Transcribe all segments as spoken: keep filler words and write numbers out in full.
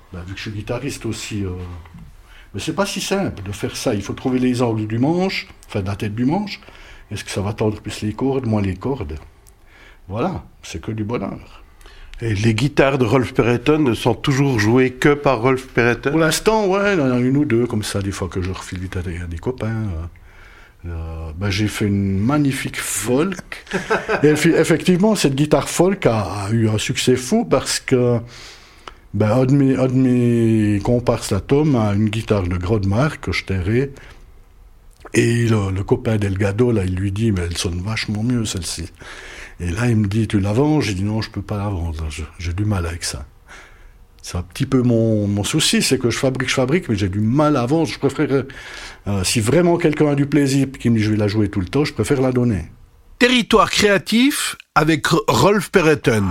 Ben, vu que je suis guitariste aussi, euh... mais c'est pas si simple de faire ça. Il faut trouver les angles du manche, enfin de la tête du manche. Est-ce que ça va tendre plus les cordes, moins les cordes? Voilà, c'est que du bonheur. Et les guitares de Rolf Perretton ne sont toujours jouées que par Rolf Perretton? Pour l'instant, ouais, il y en a une ou deux, comme ça, des fois que je refile vite à des, à des copains. Euh, euh, ben, j'ai fait une magnifique folk. Et effectivement, cette guitare folk a, a eu un succès fou parce que ben, un de mes, un de mes comparses, là, Tom, a une guitare de grande marque que je tairai. Et le, le copain Delgado, là, il lui dit, mais elle sonne vachement mieux, celle-ci. Et là, il me dit, tu la vends? J'ai dit, non, je peux pas la vendre, je, j'ai du mal avec ça. C'est un petit peu mon, mon souci, c'est que je fabrique, je fabrique, mais j'ai du mal à vendre. Je préfère, euh, si vraiment quelqu'un a du plaisir et qu'il me dit, je vais la jouer tout le temps, je préfère la donner. Territoire créatif avec Rolf Perretton.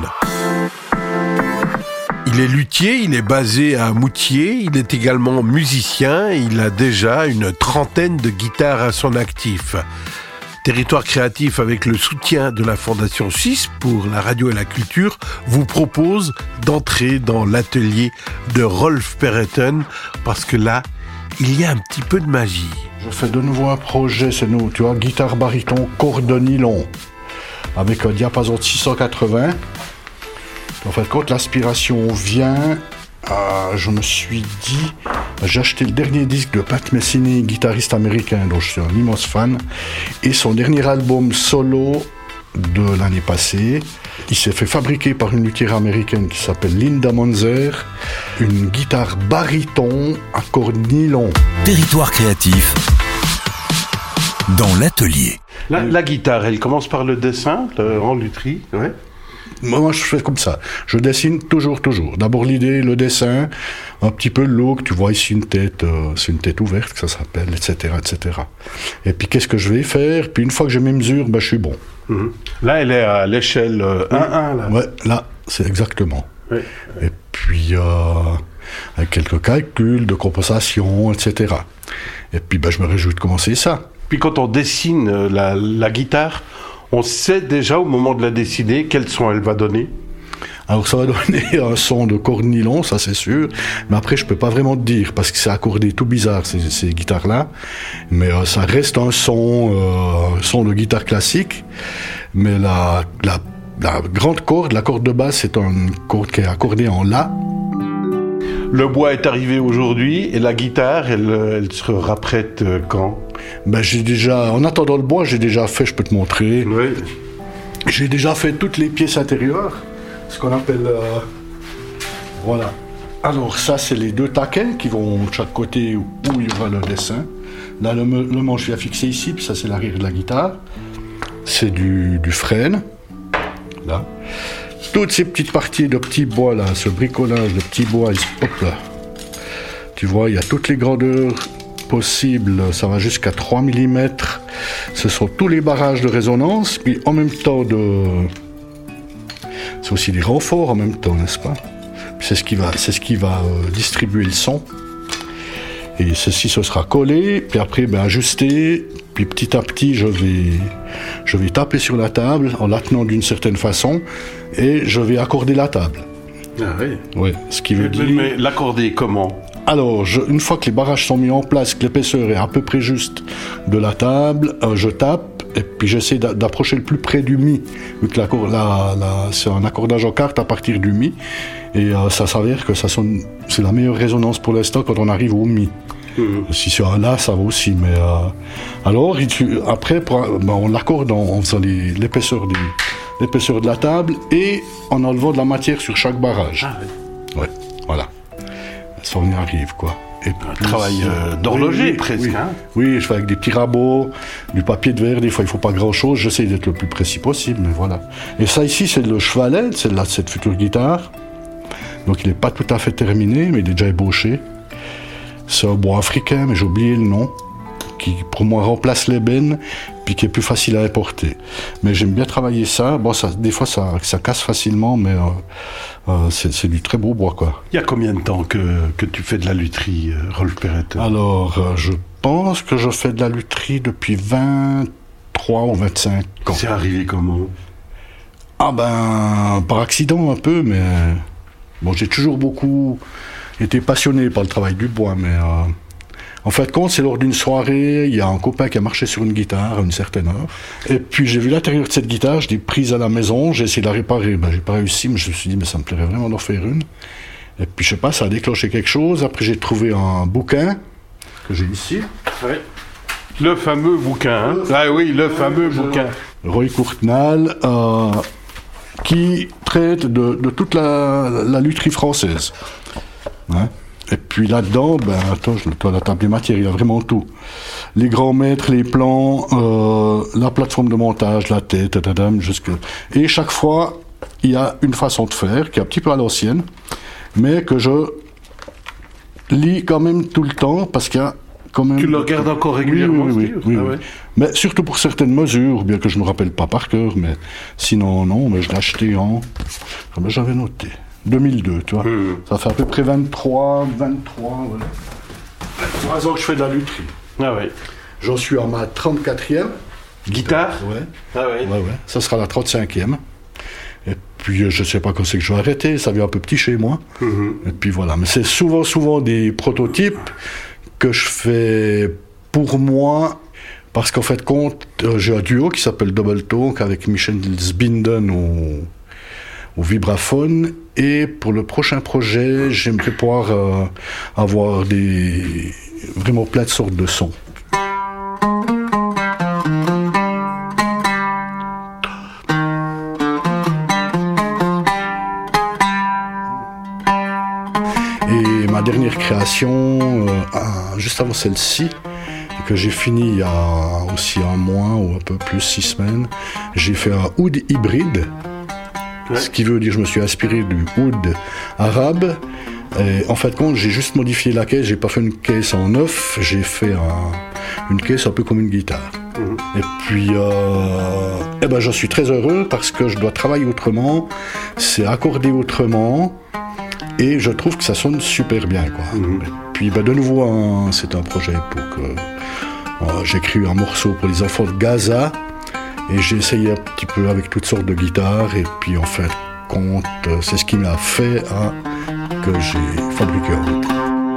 Il est luthier, il est basé à Moutier, il est également musicien, il a déjà une trentaine de guitares à son actif. Territoire créatif avec le soutien de la Fondation six pour la radio et la culture vous propose d'entrer dans l'atelier de Rolf Perretton parce que là, il y a un petit peu de magie. Je fais de nouveau un projet, c'est nous, tu vois, guitare baryton, corde nylon, avec un diapason de six cent quatre-vingts. En fait, quand l'aspiration vient, euh, je me suis dit, j'ai acheté le dernier disque de Pat Messini, guitariste américain dont je suis un immense fan, et son dernier album solo de l'année passée. Il s'est fait fabriquer par une luthière américaine qui s'appelle Linda Monzer, une guitare baryton à corde nylon. Territoire créatif dans l'atelier. La, la guitare, elle commence par le dessin, le, en lutherie, ouais. Moi, je fais comme ça. Je dessine toujours, toujours. D'abord l'idée, le dessin, un petit peu le look. Tu vois ici une tête, euh, c'est une tête ouverte que ça s'appelle, et cetera, et cetera. Et puis qu'est-ce que je vais faire? Puis une fois que j'ai mes mesures, ben, je suis bon. Mmh. Là, elle est à l'échelle euh, un un. Là. Ouais, là, c'est exactement. Oui. Et puis, euh, avec quelques calculs de compensation, et cetera. Et puis, ben, je me réjouis de commencer ça. Puis quand on dessine la, la guitare, on sait déjà au moment de la dessiner quel son elle va donner? Alors ça va donner un son de corde nylon, ça c'est sûr, mais après je peux pas vraiment te dire, parce que c'est accordé tout bizarre ces, ces guitares-là, mais euh, ça reste un son, euh, un son de guitare classique, mais la, la, la grande corde, la corde de basse, c'est une corde qui est accordée en La. Le bois est arrivé aujourd'hui, et la guitare, elle, elle sera prête quand? Ben j'ai déjà, en attendant le bois, j'ai déjà fait, je peux te montrer. Oui. J'ai déjà fait toutes les pièces intérieures, ce qu'on appelle, euh, voilà. Alors ça, c'est les deux taquets qui vont de chaque côté où il y aura le dessin. Là, le, le manche vient fixé ici, puis ça, c'est l'arrière de la guitare. C'est du, du frêne, là. Toutes ces petites parties de petits bois, là, ce bricolage de petits bois, hop là. Tu vois, il y a toutes les grandeurs possible, ça va jusqu'à trois millimètres. Ce sont tous les barrages de résonance, puis en même temps de... C'est aussi des renforts en même temps, n'est-ce pas? C'est ce qui va, c'est ce qui va euh, distribuer le son. Et ceci, ce sera collé, puis après, ben, ajusté, puis petit à petit, je vais, je vais taper sur la table en la tenant d'une certaine façon, et je vais accorder la table. Ah oui. Ouais, ce qui veut mais, dire... Mais l'accorder comment? Alors, je, une fois que les barrages sont mis en place, que l'épaisseur est à peu près juste de la table, euh, je tape et puis j'essaie d'a- d'approcher le plus près du mi, vu que la, la, la, c'est un accordage en quarte à partir du mi, et euh, ça s'avère que ça sonne, c'est la meilleure résonance pour l'instant quand on arrive au mi. Mmh. Si c'est un la, ça va aussi, mais euh, alors il, après pour, ben, on l'accorde en, en faisant les, l'épaisseur, du, l'épaisseur de la table et en enlevant de la matière sur chaque barrage. Ah, oui. Ouais, voilà. Ça on y arrive, quoi. Et un puis, travail euh, d'horloger, oui, oui, presque. Oui. Hein. oui, je fais avec des petits rabots, du papier de verre, des fois il ne faut pas grand-chose, j'essaie d'être le plus précis possible, mais voilà. Et ça ici, c'est le chevalet, c'est là, cette future guitare. Donc il n'est pas tout à fait terminé, mais il est déjà ébauché. C'est un bois africain, mais j'ai oublié le nom, qui pour moi remplace l'ébène, puis qui est plus facile à importer. Mais j'aime bien travailler ça. Bon, ça, des fois ça, ça casse facilement, mais... Euh, Euh, c'est, c'est du très beau bois, quoi. Il y a combien de temps que, que tu fais de la lutherie, euh, Rolf Perretton? Alors, euh, je pense que je fais de la lutherie depuis vingt-trois ou vingt-cinq ans. C'est arrivé comment? Ah ben, par accident un peu, mais... Bon, j'ai toujours beaucoup... été passionné par le travail du bois, mais euh, en fait, compte, c'est lors d'une soirée, il y a un copain qui a marché sur une guitare à une certaine heure. Et puis j'ai vu l'intérieur de cette guitare, je l'ai prise à la maison, j'ai essayé de la réparer. Ben, j'ai pas réussi, mais je me suis dit, mais ça me plairait vraiment d'en faire une. Et puis je sais pas, ça a déclenché quelque chose. Après j'ai trouvé un bouquin que j'ai ici. Ouais. Le fameux bouquin. Hein. Ah oui, le fameux bouquin. Roy Courtenal, euh, qui traite de, de toute la, la lutherie française. Hein. Et puis là-dedans, ben, attends, je dois la table des matières, il y a vraiment tout. Les grands maîtres, les plans, euh, la plateforme de montage, la tête, tadam, jusque. Et chaque fois, il y a une façon de faire qui est un petit peu à l'ancienne, mais que je lis quand même tout le temps parce qu'il y a quand même. Tu le regardes encore régulièrement? Oui, oui, oui, oui, ah oui. Ouais. Mais surtout pour certaines mesures, bien que je ne me rappelle pas par cœur, mais sinon non, mais je l'ai acheté en. Comme j'avais noté. deux mille deux, tu vois. Mmh. Ça fait à peu près vingt-trois, vingt-trois, ouais. vingt-trois ans que je fais de la lutherie. Ah ouais. J'en suis à ma trente-quatrième. Guitare? Ouais. Ah ouais. Ouais, ouais. Ça sera la trente-cinquième. Et puis, je sais pas quand c'est que je vais arrêter. Ça vient un peu petit chez moi. Mmh. Et puis voilà. Mais c'est souvent, souvent des prototypes que je fais pour moi. Parce qu'en fait, compte, j'ai un duo qui s'appelle Double Talk avec Michel Zbinden au, au vibraphone. Et pour le prochain projet, j'aimerais pouvoir euh, avoir des, vraiment plein de sortes de sons. Et ma dernière création, euh, juste avant celle-ci, que j'ai fini il y a aussi un mois ou un peu plus, six semaines, j'ai fait un oud hybride. Ouais. Ce qui veut dire que je me suis inspiré du oud arabe. Et en fait, compte, j'ai juste modifié la caisse. J'ai pas fait une caisse en neuf. J'ai fait un, une caisse un peu comme une guitare. Mmh. Et puis, euh, eh ben, j'en suis très heureux parce que je dois travailler autrement. C'est accordé autrement. Et je trouve que ça sonne super bien, quoi. Mmh. Et puis, ben, de nouveau, un, c'est un projet pour que euh, j'écris un morceau pour les enfants de Gaza. Et j'ai essayé un petit peu avec toutes sortes de guitares, et puis en fait, compte, c'est ce qui m'a fait hein, que j'ai fabriqué un route.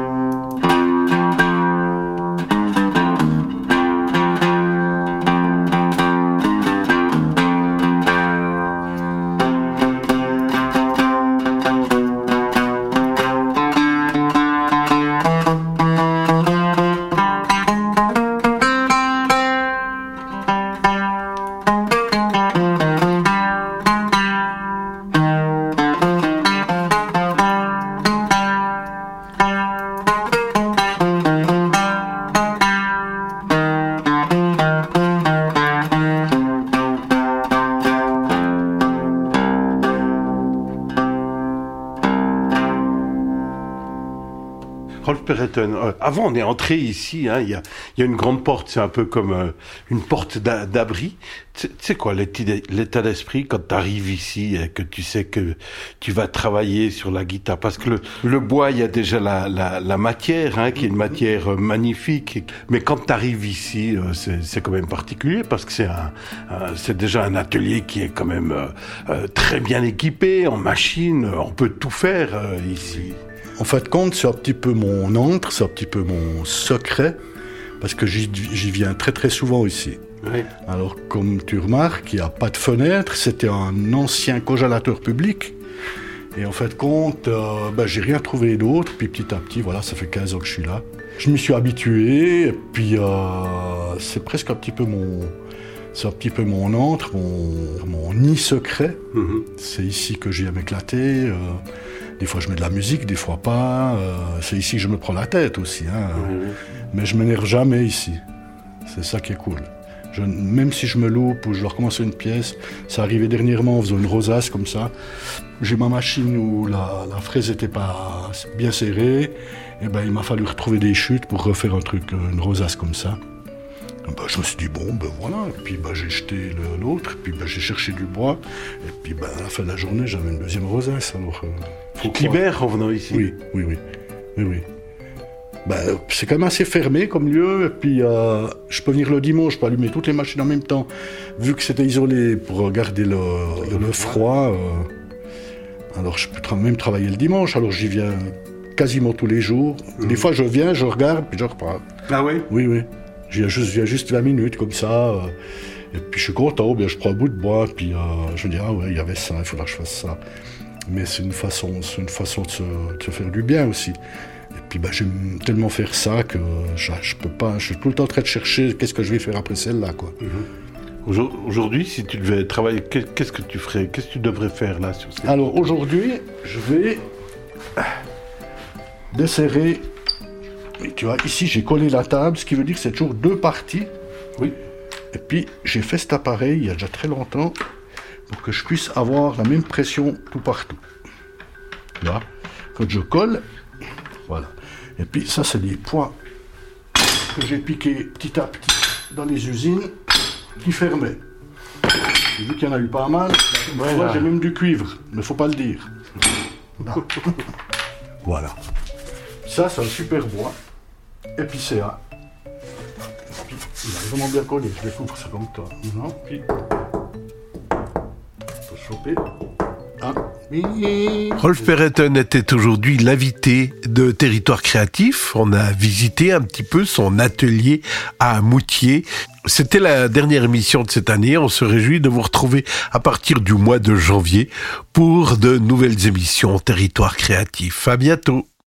Rolf Perreton, euh, avant on est entré ici, hein, il y a, y a une grande porte, c'est un peu comme euh, une porte d'a- d'abri. Tu sais quoi, l'état d'esprit quand tu arrives ici et que tu sais que tu vas travailler sur la guitare, parce que le, le bois, il y a déjà la, la, la matière, hein, qui est une matière euh, magnifique, mais quand tu arrives ici, euh, c'est, c'est quand même particulier, parce que c'est, un, un, c'est déjà un atelier qui est quand même euh, euh, très bien équipé, en machine, on peut tout faire euh, ici. En fait, compte, c'est un petit peu mon antre, c'est un petit peu mon secret, parce que j'y, j'y viens très très souvent ici. Oui. Alors, comme tu remarques, il n'y a pas de fenêtre, c'était un ancien congélateur public. Et en fait, compte, euh, ben, j'ai rien trouvé d'autre, puis petit à petit, voilà, ça fait quinze ans que je suis là. Je m'y suis habitué, et puis euh, c'est presque un petit peu mon... C'est un petit peu mon antre, mon, mon nid secret. Mm-hmm. C'est ici que j'aime m'éclater. Euh, des fois, je mets de la musique, des fois pas. Euh, c'est ici que je me prends la tête aussi. Hein. Mm-hmm. Mais je m'énerve jamais ici. C'est ça qui est cool. Je, même si je me loupe ou je dois recommencer une pièce, ça arrivait dernièrement en faisant une rosace comme ça. J'ai ma machine où la, la fraise n'était pas bien serrée. Et ben, il m'a fallu retrouver des chutes pour refaire un truc, une rosace comme ça. Ben, je me suis dit, bon, ben voilà, et puis ben, j'ai jeté le, l'autre, et puis ben, j'ai cherché du bois, et puis ben, à la fin de la journée, j'avais une deuxième rosace. Alors, euh, faut tu te libères en venant ici. Oui, oui, oui. oui, oui. Ben, c'est quand même assez fermé comme lieu, et puis euh, je peux venir le dimanche, je peux allumer toutes les machines en même temps, vu que c'était isolé pour garder le, le, le froid. Euh, alors je peux tra- même travailler le dimanche, alors j'y viens quasiment tous les jours. Mmh. Des fois, je viens, je regarde, puis je repars. Ah oui? Oui, oui. Je viens juste, je viens juste vingt minutes, comme ça. Euh, et puis, je suis content, bien, je prends un bout de bois, puis euh, je me dis, ah ouais, il y avait ça, il faudra que je fasse ça. Mais c'est une façon, c'est une façon de se, de se faire du bien aussi. Et puis, bah, j'aime tellement faire ça que je, je peux pas, je suis tout le temps en train de chercher qu'est-ce que je vais faire après celle-là, quoi. Mmh. Aujourd'hui, si tu devais travailler, qu'est-ce que tu ferais? Qu'est-ce que tu devrais faire là sur cette... Alors aujourd'hui, je vais desserrer. Et tu vois, ici j'ai collé la table, ce qui veut dire que c'est toujours deux parties. Oui. Et puis j'ai fait cet appareil il y a déjà très longtemps pour que je puisse avoir la même pression tout partout. Tu vois, quand je colle, voilà. Et puis ça, c'est des points que j'ai piqués petit à petit dans les usines qui fermaient. J'ai vu qu'il y en a eu pas mal. Voilà. Moi, j'ai même du cuivre, mais il faut pas le dire. Voilà. Ça, c'est un super bois. Épicéa. Puis, il est vraiment bien collé. Je découvre ça comme toi. Non, puis... faut choper. Ah. Rolf Perretten était aujourd'hui l'invité de Territoire Créatif. On a visité un petit peu son atelier à Moutier. C'était la dernière émission de cette année. On se réjouit de vous retrouver à partir du mois de janvier pour de nouvelles émissions Territoire Créatif. À bientôt.